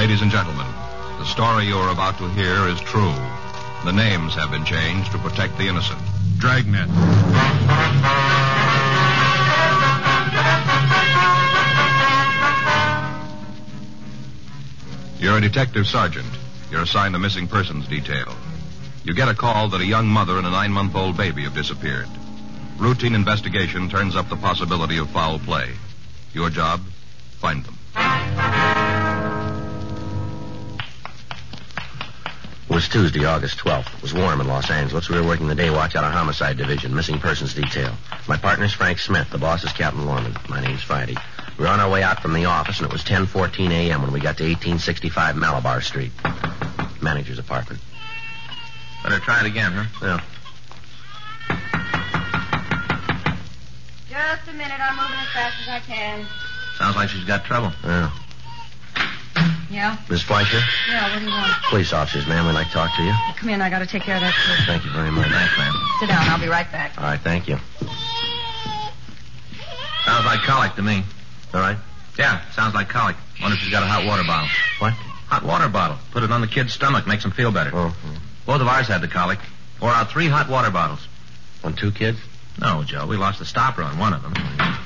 Ladies and gentlemen, the story you are about to hear is true. The names have been changed to protect the innocent. Dragnet. You're a detective sergeant. You're assigned the missing persons detail. You get a call that a young mother and a 9-month-old baby have disappeared. Routine investigation turns up the possibility of foul play. Your job? Find them. It was Tuesday, August 12th. It was warm in Los Angeles. We were working the day watch out of Homicide Division, missing persons detail. My partner's Frank Smith. The boss is Captain Lorman. My name's Friday. We were on our way out from the office, and it was 10:14 a.m. when we got to 1865 Malabar Street. Manager's apartment. Better try it again, huh? Yeah. Just a minute. I'm moving as fast as I can. Sounds like she's got trouble. Yeah. Yeah? Miss Fleischer? Yeah, what do you want? Police officers, ma'am. We'd like to talk to you. Come in. I got to take care of that kid. Thank you very much. Thanks, ma'am. Sit down. I'll be right back. All right, thank you. Sounds like colic to me. All right. Yeah, sounds like colic. Wonder if she's got a hot water bottle. What? Hot water bottle. Put it on the kid's stomach. Makes him feel better. Oh. Both of ours had the colic. Pour out 3 hot water bottles. On 2 kids? No, Joe. We lost the stopper on one of them.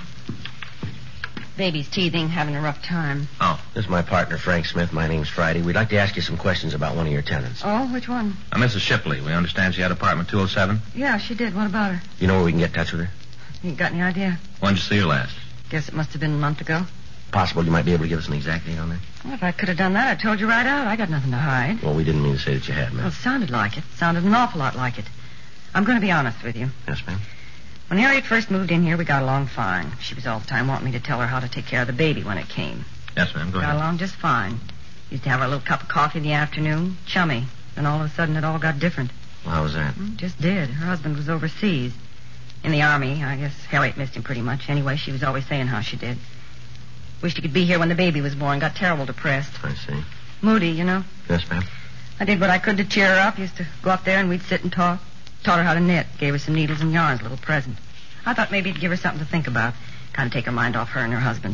Baby's teething, having a rough time. Oh. This is my partner, Frank Smith. My name's Friday. We'd like to ask you some questions about one of your tenants. Oh, which one? Mrs. Shipley. We understand she had apartment 207. Yeah, she did. What about her? You know where we can get in touch with her? You got any idea? When'd you see her last? Guess it must have been a month ago. Possible you might be able to give us an exact date on that? Well, if I could have done that, I told you right out. I got nothing to hide. Well, we didn't mean to say that you had, Well, ma'am. it sounded like it. Sounded an awful lot like it. I'm going to be honest with you. Yes, ma'am. When Harriet first moved in here, we got along fine. She was all the time wanting me to tell her how to take care of the baby when it came. Yes, ma'am. Go Got ahead. along just fine. Used to have our little cup of coffee in the afternoon. Chummy. Then all of a sudden it all got different. Well, how was that? Just did. Her husband was overseas. In the Army. I guess Harriet missed him pretty much. Anyway, she was always saying how she did. Wished he could be here when the baby was born. Got terrible depressed. I see. Moody, you know. Yes, ma'am. I did what I could to cheer her up. Used to go up there and we'd sit and talk. Taught her how to knit. Gave her some needles and yarns, a little present. I thought maybe it'd give her something to think about. Kind of take her mind off her and her husband.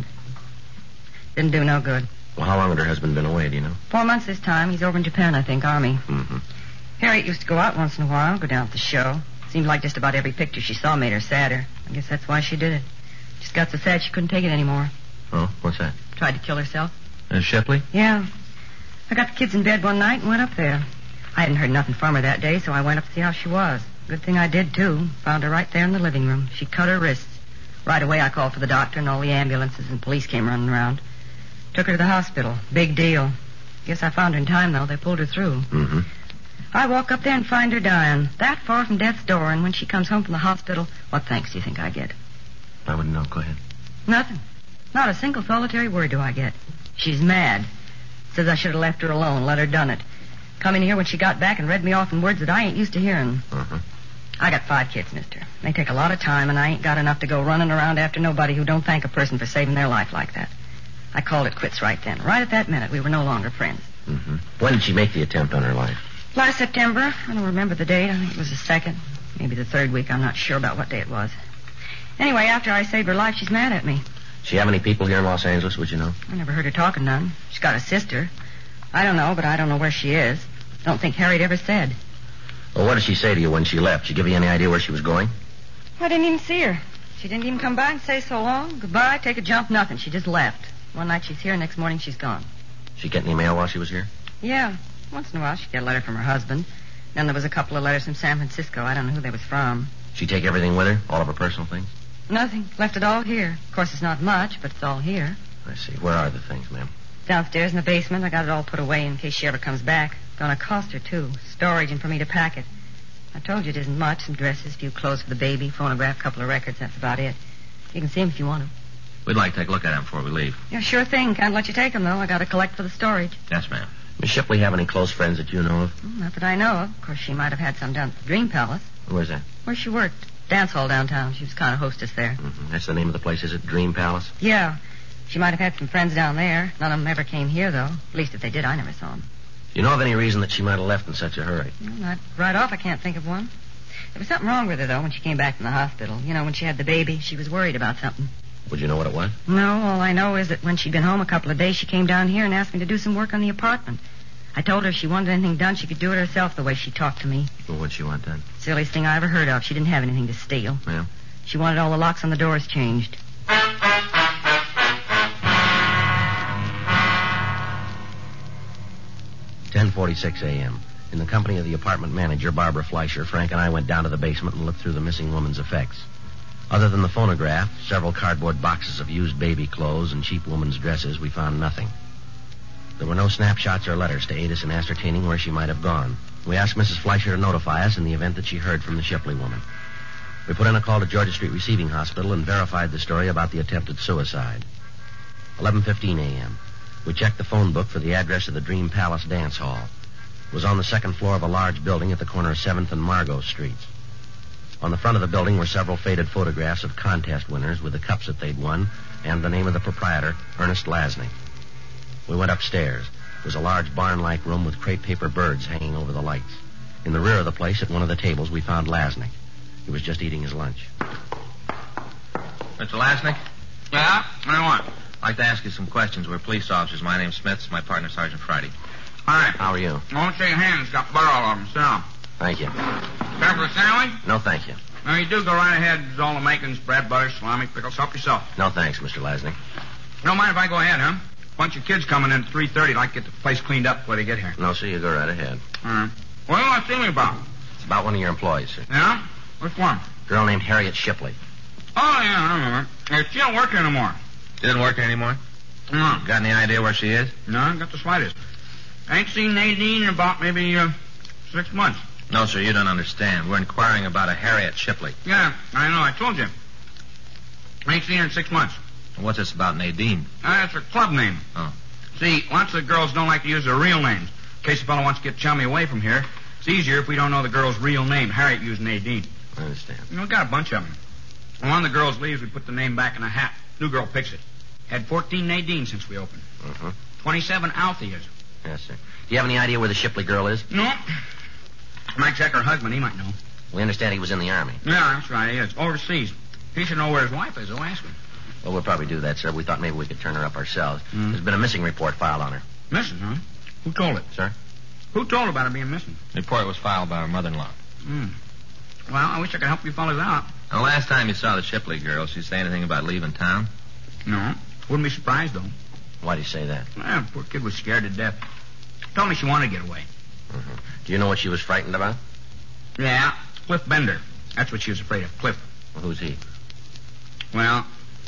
Didn't do no good. Well, how long had her husband been away, do you know? 4 months this time. He's over in Japan, I think, Army. Mm-hmm. Harriet used to go out once in a while, go down at the show. Seemed like just about every picture she saw made her sadder. I guess that's why she did it. Just got so sad she couldn't take it anymore. Oh, what's that? Tried to kill herself. Shipley? Yeah. I got the kids in bed one night and went up there. I hadn't heard nothing from her that day, so I went up to see how she was. Good thing I did, too. Found her right there in the living room. She cut her wrists. Right away, I called for the doctor, and all the ambulances and police came running around. Took her to the hospital. Big deal. Guess I found her in time, though. They pulled her through. Mm-hmm. I walk up there and find her dying. That far from death's door, and when she comes home from the hospital, what thanks do you think I get? I wouldn't know. Go ahead. Nothing. Not a single solitary word do I get. She's mad. Says I should have left her alone, let her done it. Come in here when she got back and read me off in words that I ain't used to hearing. Uh-huh. I got 5 kids, mister. They take a lot of time, and I ain't got enough to go running around after nobody who don't thank a person for saving their life like that. I called it quits right then. Right at that minute, we were no longer friends. Mm-hmm. When did she make the attempt on her life? Last September. I don't remember the date. I think it was the 2nd. Maybe the 3rd week. I'm not sure about what day it was. Anyway, after I saved her life, she's mad at me. She have any people here in Los Angeles, would you know? I never heard her talking none. She's got a sister. I don't know, but I don't know where she is. Don't think Harriet ever said. Well, what did she say to you when she left? Did she give you any idea where she was going? I didn't even see her. She didn't even come by and say so long. Goodbye, take a jump, nothing. She just left. One night she's here, next morning she's gone. She get any mail while she was here? Yeah. Once in a while she'd get a letter from her husband. Then there was a couple of letters from San Francisco. I don't know who they was from. She take everything with her? All of her personal things? Nothing. Left it all here. Of course, it's not much, but it's all here. I see. Where are the things, ma'am? Downstairs in the basement. I got it all put away in case she ever comes back. Gonna cost her, too. Storage and for me to pack it. I told you it isn't much. Some dresses, a few clothes for the baby, phonograph, couple of records. That's about it. You can see them if you want them. We'd like to take a look at them before we leave. Yeah, sure thing. Can't let you take them, though. I gotta collect for the storage. Yes, ma'am. Miss Shipley have any close friends that you know of? Not that I know of. Of course, she might have had some down at the Dream Palace. Where's that? Where she worked. Dance hall downtown. She was kind of hostess there. Mm-hmm. That's the name of the place, is it? Dream Palace? Yeah. She might have had some friends down there. None of them ever came here, though. At least if they did, I never saw them. You know of any reason that she might have left in such a hurry? Not right off, I can't think of one. There was something wrong with her, though, when she came back from the hospital. You know, when she had the baby, she was worried about something. Would you know what it was? No, all I know is that when she'd been home a couple of days, she came down here and asked me to do some work on the apartment. I told her if she wanted anything done, she could do it herself the way she talked to me. Well, what'd she want done? Silliest thing I ever heard of. She didn't have anything to steal. Yeah? She wanted all the locks on the doors changed. 10:46 a.m. In the company of the apartment manager, Barbara Fleischer, Frank and I went down to the basement and looked through the missing woman's effects. Other than the phonograph, several cardboard boxes of used baby clothes, and cheap woman's dresses, we found nothing. There were no snapshots or letters to aid us in ascertaining where she might have gone. We asked Mrs. Fleischer to notify us in the event that she heard from the Shipley woman. We put in a call to Georgia Street Receiving Hospital and verified the story about the attempted suicide. 11:15 a.m. We checked the phone book for the address of the Dream Palace Dance Hall. It was on the second floor of a large building at the corner of 7th and Margot Streets. On the front of the building were several faded photographs of contest winners with the cups that they'd won and the name of the proprietor, Ernest Lasny. We went upstairs. It was a large barn-like room with crepe paper birds hanging over the lights. In the rear of the place, at one of the tables, we found Lasnik. He was just eating his lunch. Mr. Lasnik? Yeah? What do you want? I'd like to ask you some questions. We're police officers. My name's Smith. My partner, Sergeant Friday. All right. How are you? I won't shake your hand. It's got butter all over them. Sit down. Thank you. Care for a sandwich? No, thank you. No, you do. Go right ahead. There's all the makings, bread, butter, salami, pickles. Help yourself. No, thanks, Mr. Lasnik. You don't mind if I go ahead, huh? Bunch of kids coming in at 3:30. I'd like to get the place cleaned up before they get here. No, sir, you go right ahead. All right. What do you want to see me about? It's about one of your employees, sir. Yeah? Which one? A girl named Harriet Shipley. Oh, yeah, I remember. Hey, she don't work here anymore. She doesn't work here anymore? No. Got any idea where she is? No, I got the slightest. I ain't seen Nadine in about maybe 6 months. No, sir, you don't understand. We're inquiring about a Harriet Shipley. Yeah, I know. I told you. I ain't seen her in 6 months. What's this about Nadine? That's her club name. Oh. See, lots of girls don't like to use their real names. In case a fellow wants to get chummy away from here, it's easier if we don't know the girl's real name. Harriet used Nadine. I understand. You know, we got a bunch of them. When one of the girls leaves, we put the name back in a hat. New girl picks it. Had 14 Nadine since we opened. 27 Altheas. Yes, sir. Do you have any idea where the Shipley girl is? No. Might check her husband. He might know. We understand he was in the Army. Yeah, that's right. He is. Overseas. He should know where his wife is. I'll ask him. Well, we'll probably do that, sir. We thought maybe we could turn her up ourselves. There's been a missing report filed on her. Missing, huh? Who told it? Sir? Who told about her being missing? The report was filed by her mother-in-law. Well, I wish I could help you fellas out. The last time you saw the Shipley girl, she say anything about leaving town? No. Wouldn't be surprised, though. Why do you say that? Well, poor kid was scared to death. Told me she wanted to get away. Do you know what she was frightened about? Yeah, Cliff Bender. That's what she was afraid of, Cliff. Well, who's he? Well,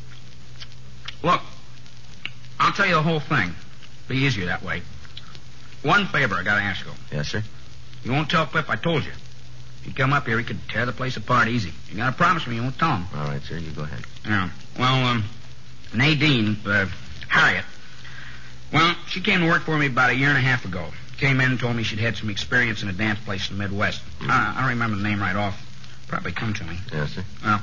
look, I'll tell you the whole thing. Be easier that way. One favor I gotta ask you. Yes, sir? You won't tell Cliff I told you. If you come up here, he could tear the place apart easy. You gotta promise me you won't tell him. All right, sir. You go ahead. Yeah. Well, Nadine, Harriet. Well, she came to work for me about 1.5 years ago. Came in and told me she'd had some experience in a dance place in the Midwest. I don't remember the name right off. Probably come to me. Yes, sir. Well,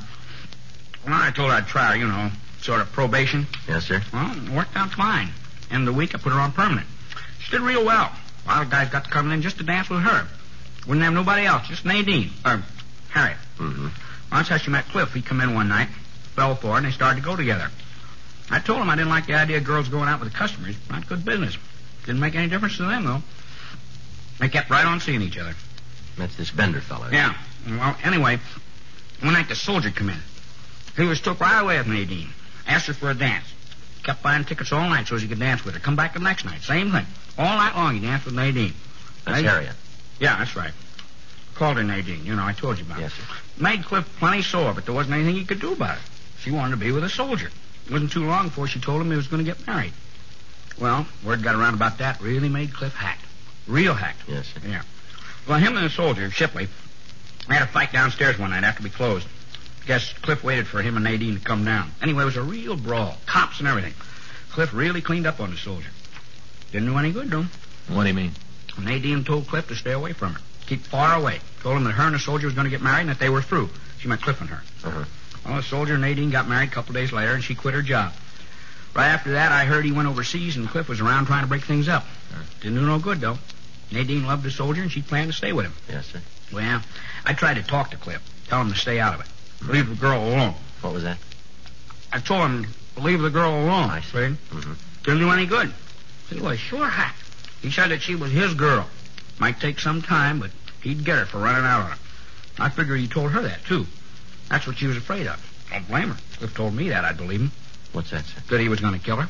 I told her I'd try her, sort of probation. Yes, sir. Well, it worked out fine. End of the week, I put her on permanent. She did real well. A lot of guys got to come in just to dance with her. Wouldn't have nobody else, just Nadine, or Harriet. Well, that's how she met Cliff. He come in one night, fell for it, and they started to go together. I told him I didn't like the idea of girls going out with the customers. Not good business. Didn't make any difference to them, though. They kept right on seeing each other. That's this Bender fellow. Yeah. Well, anyway, one night the soldier come in. He was took right away with Nadine. Asked her for a dance. Kept buying tickets all night so he could dance with her. Come back the next night. Same thing. All night long he danced with Nadine. That's Harriet. Yeah, that's right. Called her Nadine. I told you about it. Yes, sir. Made Cliff plenty sore, but there wasn't anything he could do about it. She wanted to be with a soldier. It wasn't too long before she told him he was going to get married. Well, word got around about that. Really made Cliff hacked. Real hacked. Yes, sir. Yeah. Well, him and the soldier, Shipley, had a fight downstairs one night after we closed. Guess Cliff waited for him and Nadine to come down. Anyway, it was a real brawl. Cops and everything. Cliff really cleaned up on the soldier. Didn't do any good to him. What do you mean? Nadine told Cliff to stay away from her. Keep far away. Told him that her and the soldier was going to get married and that they were through. She meant Cliff and her. Well, the soldier and Nadine got married a couple days later, and she quit her job. Right after that, I heard he went overseas, and Cliff was around trying to break things up. Didn't do no good, though. Nadine loved the soldier, and she planned to stay with him. Yes, sir. Well, I tried to talk to Cliff, tell him to stay out of it. Leave the girl alone. What was that? I told him to leave the girl alone. I see. See? Mm-hmm. Didn't do any good. He was sure hot. He said that she was his girl. Might take some time, but he'd get her for running out on him. I figured he told her that, too. That's what she was afraid of. Don't blame her. If he told me that, I'd believe him. What's that, sir? That he was going to kill her.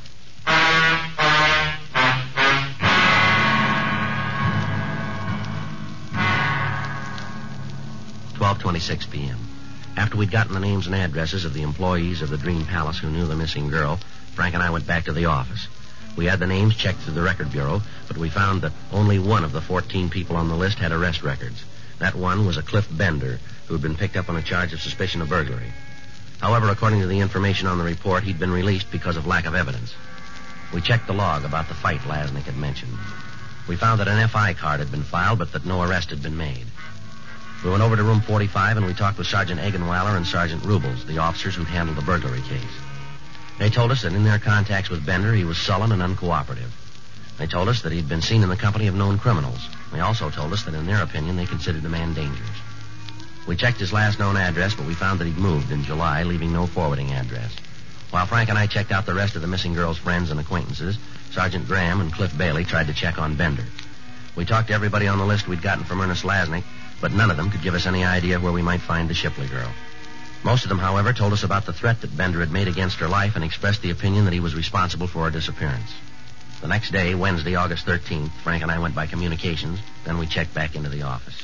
12:26 p.m. After we'd gotten the names and addresses of the employees of the Dream Palace who knew the missing girl, Frank and I went back to the office. We had the names checked through the record bureau, but we found that only one of the 14 people on the list had arrest records. That one was a Cliff Bender, who had been picked up on a charge of suspicion of burglary. However, according to the information on the report, he'd been released because of lack of evidence. We checked the log about the fight Lasnik had mentioned. We found that an FI card had been filed, but that no arrest had been made. We went over to room 45 and we talked with Sergeant Egenweiler and Sergeant Rubles, the officers who'd handled the burglary case. They told us that in their contacts with Bender, he was sullen and uncooperative. They told us that he'd been seen in the company of known criminals. They also told us that in their opinion, they considered the man dangerous. We checked his last known address, but we found that he'd moved in July, leaving no forwarding address. While Frank and I checked out the rest of the missing girl's friends and acquaintances, Sergeant Graham and Cliff Bailey tried to check on Bender. We talked to everybody on the list we'd gotten from Ernest Lasnik, but none of them could give us any idea where we might find the Shipley girl. Most of them, however, told us about the threat that Bender had made against her life and expressed the opinion that he was responsible for her disappearance. The next day, Wednesday, August 13th, Frank and I went by communications, then we checked back into the office.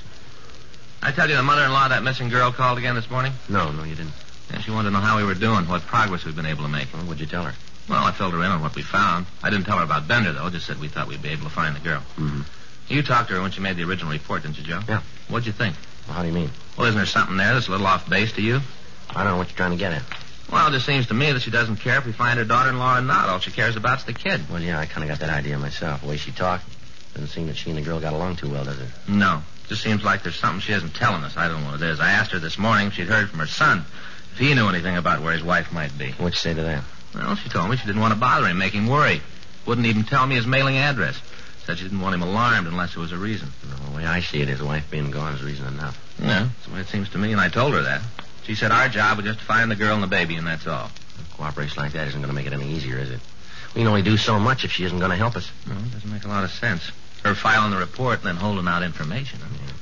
I tell you the mother-in-law of that missing girl called again this morning? No, you didn't. Yeah, she wanted to know how we were doing, what progress we've been able to make. Well, what'd you tell her? Well, I filled her in on what we found. I didn't tell her about Bender, though. Just said we thought we'd be able to find the girl. Mm-hmm. You talked to her when she made the original report, didn't you, Joe? Yeah. What'd you think? Well, how do you mean? Well, isn't there something there that's a little off base to you? I don't know what you're trying to get at. Well, it just seems to me that she doesn't care if we find her daughter-in-law or not. All she cares about's the kid. Well, yeah, I kind of got that idea myself. The way she talked, doesn't seem that she and the girl got along too well, does it? No. Just seems like there's something she isn't telling us. I don't know what it is. I asked her this morning if she'd heard from her son, if he knew anything about where his wife might be. What'd you say to that? Well, she told me she didn't want to bother him, make him worry. Wouldn't even tell me his mailing address. Said she didn't want him alarmed unless there was a reason. No, the way I see it, his wife being gone is reason enough. Yeah, that's the way it seems to me, and I told her that. She said our job was just to find the girl and the baby, and that's all. Cooperation like that isn't going to make it any easier, is it? We can only do so much if she isn't going to help us. Well, it doesn't make a lot of sense. Her filing the report and then holding out information.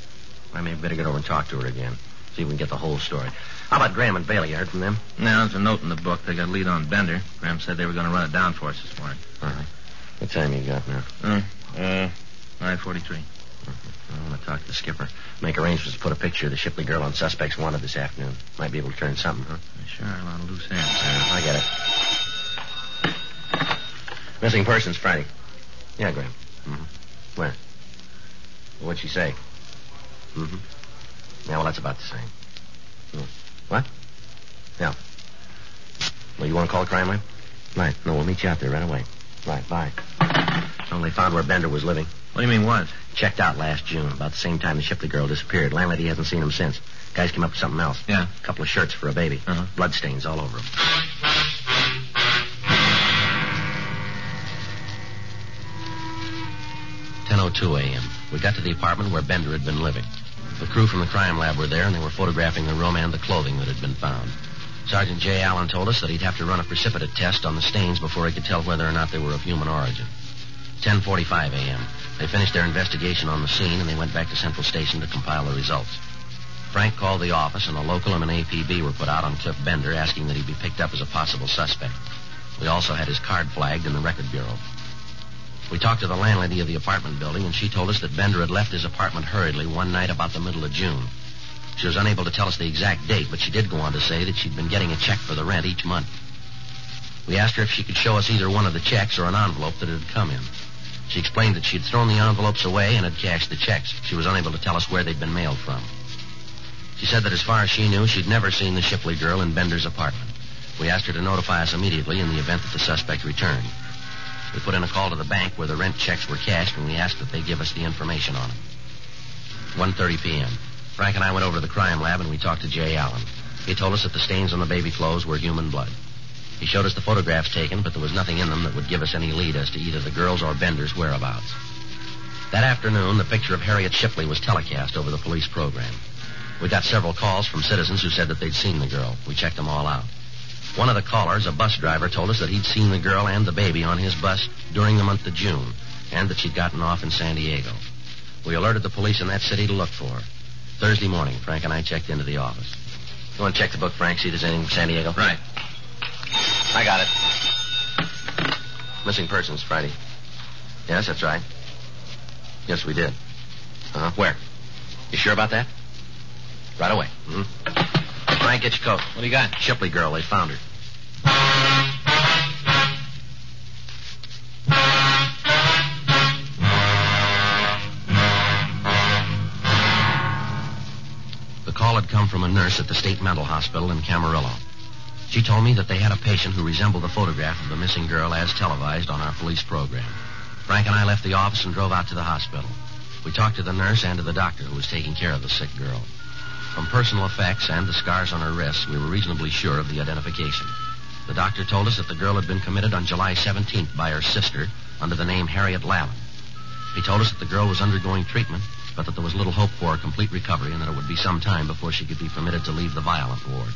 I may better get over and talk to her again. See if we can get the whole story. How about Graham and Bailey? You heard from them? No, there's a note in the book. They got a lead on Bender. Graham said they were going to run it down for us this morning. All right. What time you got now? 9:43. I want to talk to the skipper. Make arrangements to put a picture of the Shipley girl on suspects wanted this afternoon. Might be able to turn something, huh? Sure, a lot of loose ends. I get it. Missing persons Friday. Yeah, Graham. Mm-hmm. Where? What'd she say? Mm-hmm. Yeah, well, that's about the same. What? Yeah. Well, you want to call a crime line? Right. No, we'll meet you out there right away. Right, bye. Well, they found where Bender was living. What do you mean, what? Checked out last June, about the same time the Shipley girl disappeared. Landlady hasn't seen him since. Guys came up with something else. Yeah? A couple of shirts for a baby. Uh-huh. Bloodstains all over him. 10:02 a.m. We got to the apartment where Bender had been living. The crew from the crime lab were there, and they were photographing the room and the clothing that had been found. Sergeant J. Allen told us that he'd have to run a precipitate test on the stains before he could tell whether or not they were of human origin. 10:45 a.m. They finished their investigation on the scene, and they went back to Central Station to compile the results. Frank called the office, and a local and an APB were put out on Cliff Bender, asking that he be picked up as a possible suspect. We also had his card flagged in the record bureau. We talked to the landlady of the apartment building, and she told us that Bender had left his apartment hurriedly one night about the middle of June. She was unable to tell us the exact date, but she did go on to say that she'd been getting a check for the rent each month. We asked her if she could show us either one of the checks or an envelope that had come in. She explained that she'd thrown the envelopes away and had cashed the checks. She was unable to tell us where they'd been mailed from. She said that as far as she knew, she'd never seen the Shipley girl in Bender's apartment. We asked her to notify us immediately in the event that the suspect returned. We put in a call to the bank where the rent checks were cashed, and we asked that they give us the information on them. 1:30 p.m. Frank and I went over to the crime lab, and we talked to J. Allen. He told us that the stains on the baby clothes were human blood. He showed us the photographs taken, but there was nothing in them that would give us any lead as to either the girl's or Bender's whereabouts. That afternoon, the picture of Harriet Shipley was telecast over the police program. We got several calls from citizens who said that they'd seen the girl. We checked them all out. One of the callers, a bus driver, told us that he'd seen the girl and the baby on his bus during the month of June, and that she'd gotten off in San Diego. We alerted the police in that city to look for her. Thursday morning, Frank and I checked into the office. You want to check the book, Frank, see if there's anything from San Diego? Right. I got it. Missing persons, Friday. Yes, that's right. Yes, we did. Uh-huh. Where? You sure about that? Right away. Mm-hmm. Frank, get your coat. What do you got? Shipley girl, they found her. The call had come from a nurse at the State Mental Hospital in Camarillo. She told me that they had a patient who resembled the photograph of the missing girl as televised on our police program. Frank and I left the office and drove out to the hospital. We talked to the nurse and to the doctor who was taking care of the sick girl. From personal effects and the scars on her wrists, we were reasonably sure of the identification. The doctor told us that the girl had been committed on July 17th by her sister under the name Harriet Lavin. He told us that the girl was undergoing treatment, but that there was little hope for a complete recovery and that it would be some time before she could be permitted to leave the violent ward.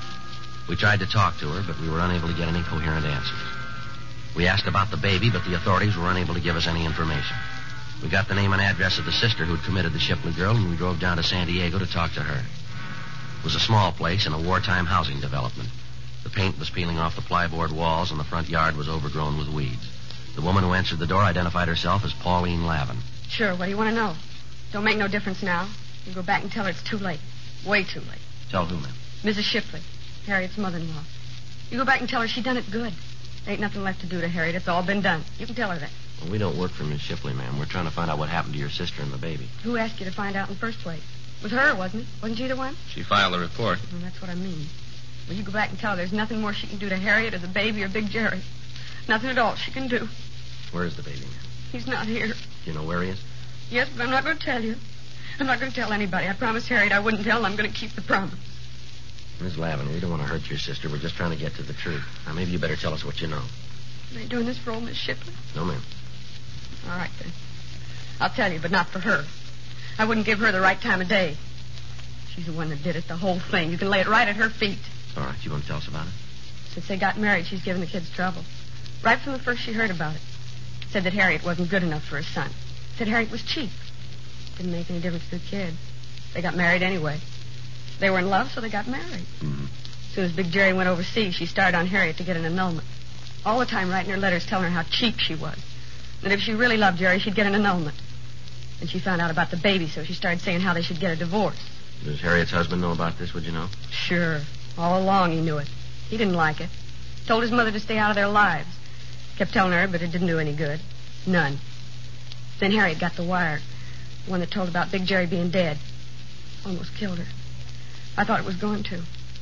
We tried to talk to her, but we were unable to get any coherent answers. We asked about the baby, but the authorities were unable to give us any information. We got the name and address of the sister who'd committed the Shipley girl, and we drove down to San Diego to talk to her. It was a small place in a wartime housing development. The paint was peeling off the plyboard walls, and the front yard was overgrown with weeds. The woman who answered the door identified herself as Pauline Lavin. Sure, what do you want to know? Don't make no difference now. You go back and tell her it's too late. Way too late. Tell who, ma'am? Mrs. Shipley, Harriet's mother-in-law. You go back and tell her she done it good. There ain't nothing left to do to Harriet. It's all been done. You can tell her that. Well, we don't work for Miss Shipley, ma'am. We're trying to find out what happened to your sister and the baby. Who asked you to find out in the first place? It was her, wasn't it? Wasn't she the one? She filed a report. Well, that's what I mean. Well, you go back and tell her there's nothing more she can do to Harriet or the baby or Big Jerry. Nothing at all she can do. Where is the baby, ma'am? He's not here. Do you know where he is? Yes, but I'm not going to tell you. I'm not going to tell anybody. I promised Harriet I wouldn't tell, and I'm going to keep the promise. Miss Lavin, we don't want to hurt your sister. We're just trying to get to the truth. Now, maybe you better tell us what you know. Are you doing this for old Miss Shipley? No, ma'am. All right, then. I'll tell you, but not for her. I wouldn't give her the right time of day. She's the one that did it, the whole thing. You can lay it right at her feet. All right, you want to tell us about it? Since they got married, she's given the kids trouble. Right from the first she heard about it. Said that Harriet wasn't good enough for her son. Said Harriet was cheap. Didn't make any difference to the kid. They got married anyway. They were in love, so they got married. Mm-hmm. As soon as Big Jerry went overseas, she started on Harriet to get an annulment. All the time writing her letters telling her how cheap she was. That if she really loved Jerry, she'd get an annulment. And she found out about the baby, so she started saying how they should get a divorce. Does Harriet's husband know about this, would you know? Sure. All along he knew it. He didn't like it. Told his mother to stay out of their lives. Kept telling her, but it didn't do any good. None. Then Harriet got the wire. The one that told about Big Jerry being dead. Almost killed her. I thought it was going to.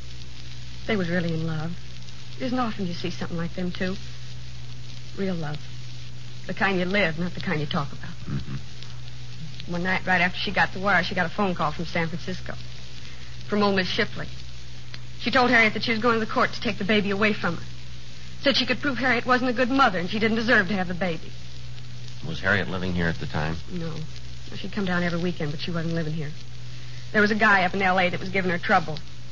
They was really in love. It isn't often you see something like them, too. Real love. The kind you live, not the kind you talk about. Mm-hmm. One night, right after she got the wire, she got a phone call from San Francisco. From old Miss Shipley. She told Harriet that she was going to the court to take the baby away from her. Said she could prove Harriet wasn't a good mother and she didn't deserve to have the baby. Was Harriet living here at the time? No. She'd come down every weekend, but she wasn't living here. There was a guy up in L.A. that was giving her trouble.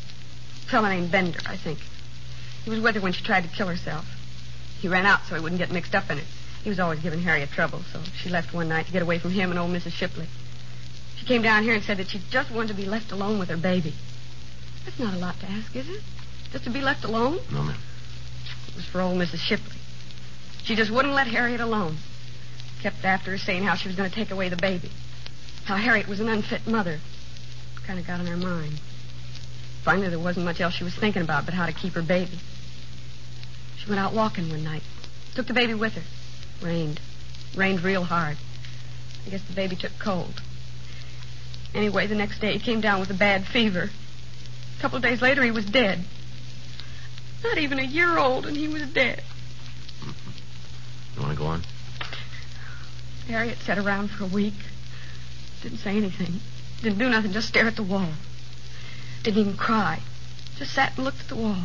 A fellow named Bender, I think. He was with her when she tried to kill herself. He ran out so he wouldn't get mixed up in it. He was always giving Harriet trouble, so she left one night to get away from him and old Mrs. Shipley. She came down here and said that she just wanted to be left alone with her baby. That's not a lot to ask, is it? Just to be left alone? No, ma'am. It was for old Mrs. Shipley. She just wouldn't let Harriet alone. Kept after her saying how she was going to take away the baby. How Harriet was an unfit mother. Kind of got on her mind. Finally, there wasn't much else she was thinking about but how to keep her baby. She went out walking one night. Took the baby with her. Rained. Rained real hard. I guess the baby took cold. Anyway, the next day he came down with a bad fever. A couple of days later, he was dead. Not even a year old, and he was dead. You want to go on? Harriet sat around for a week. Didn't say anything. Didn't do nothing, just stare at the wall. Didn't even cry. Just sat and looked at the wall.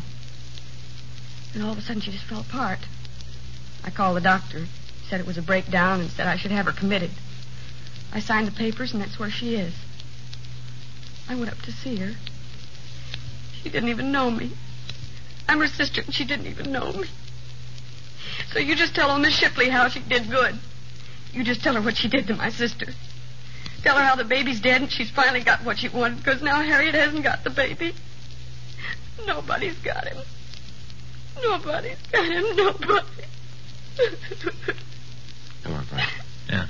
And all of a sudden, she just fell apart. I called the doctor. He said it was a breakdown and said I should have her committed. I signed the papers, and that's where she is. I went up to see her. She didn't even know me. I'm her sister, and she didn't even know me. So you just tell old Miss Shipley how she did good. You just tell her what she did to my sister. Tell her how the baby's dead and she's finally got what she wanted, because now Harriet hasn't got the baby. Nobody's got him. Nobody's got him. Nobody. Come on, Frank. Yeah.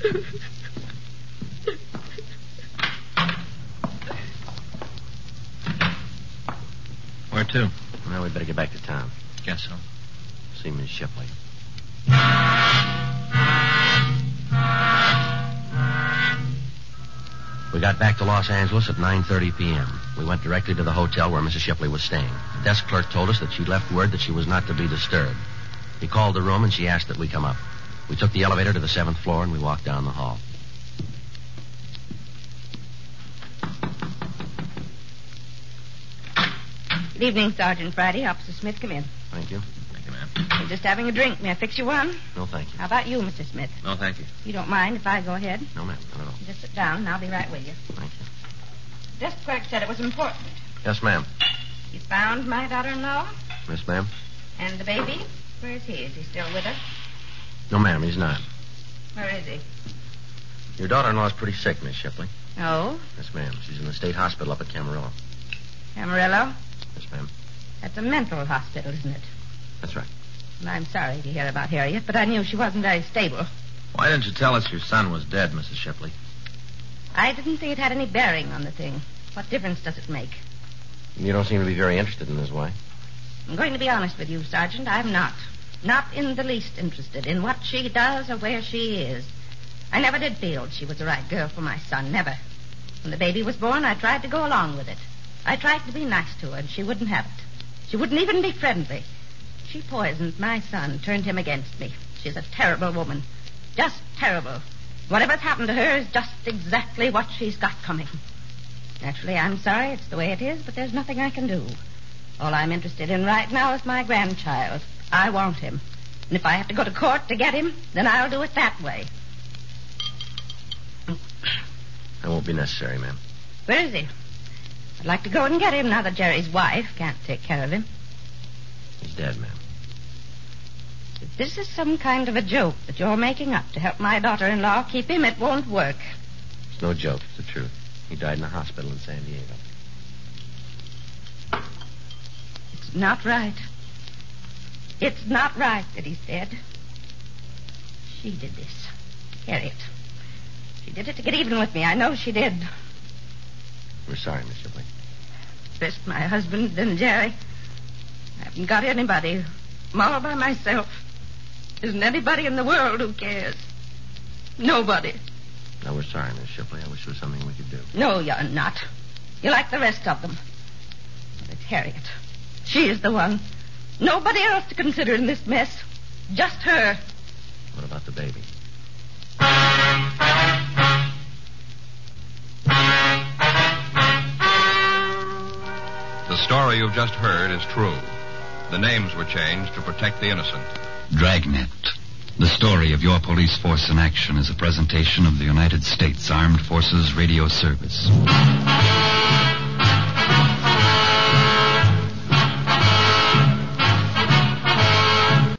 Where to? Well, we better get back to town. Guess so. See Miss Shipley. We got back to Los Angeles at 9:30 p.m. We went directly to the hotel where Mrs. Shipley was staying. The desk clerk told us that she left word that she was not to be disturbed. He called the room and she asked that we come up. We took the elevator to the 7th floor and we walked down the hall. Good evening, Sergeant Friday. Officer Smith, come in. Thank you. Thank you, ma'am. We're just having a drink. May I fix you one? No, thank you. How about you, Mr. Smith? No, thank you. You don't mind if I go ahead? No, ma'am. Not at all. Just sit down and I'll be right with you. Thank you. The desk clerk said it was important. Yes, ma'am. You found my daughter-in-law? Yes, ma'am. And the baby? Where is he? Is he still with her? No, ma'am, he's not. Where is he? Your daughter-in-law's pretty sick, Miss Shipley. Oh? Yes, ma'am. She's in the state hospital up at Camarillo. Camarillo? Yes, ma'am. That's a mental hospital, isn't it? That's right. And I'm sorry to hear about Harriet, but I knew she wasn't very stable. Why didn't you tell us your son was dead, Mrs. Shipley? I didn't think it had any bearing on the thing. What difference does it make? You don't seem to be very interested in this, why? I'm going to be honest with you, Sergeant. I'm not. Not in the least interested in what she does or where she is. I never did feel she was the right girl for my son. Never. When the baby was born, I tried to go along with it. I tried to be nice to her, and she wouldn't have it. She wouldn't even be friendly. She poisoned my son, turned him against me. She's a terrible woman. Just terrible. Whatever's happened to her is just exactly what she's got coming. Naturally, I'm sorry it's the way it is, but there's nothing I can do. All I'm interested in right now is my grandchild. I want him. And if I have to go to court to get him, then I'll do it that way. That won't be necessary, ma'am. Where is he? I'd like to go and get him now that Jerry's wife can't take care of him. He's dead, ma'am. If this is some kind of a joke that you're making up to help my daughter-in-law keep him, it won't work. It's no joke. It's the truth. He died in a hospital in San Diego. It's not right. It's not right that he's dead. She did this. Harriet. She did it to get even with me. I know she did. We're sorry, Miss Shipley. First my husband, then Jerry. I haven't got anybody. I'm all by myself. There isn't anybody in the world who cares. Nobody. No, we're sorry, Miss Shipley. I wish there was something we could do. No, you're not. You're like the rest of them. But it's Harriet. She is the one. Nobody else to consider in this mess. Just her. What about the baby? The story you've just heard is true. The names were changed to protect the innocent. Dragnet. The story of your police force in action is a presentation of the United States Armed Forces Radio Service.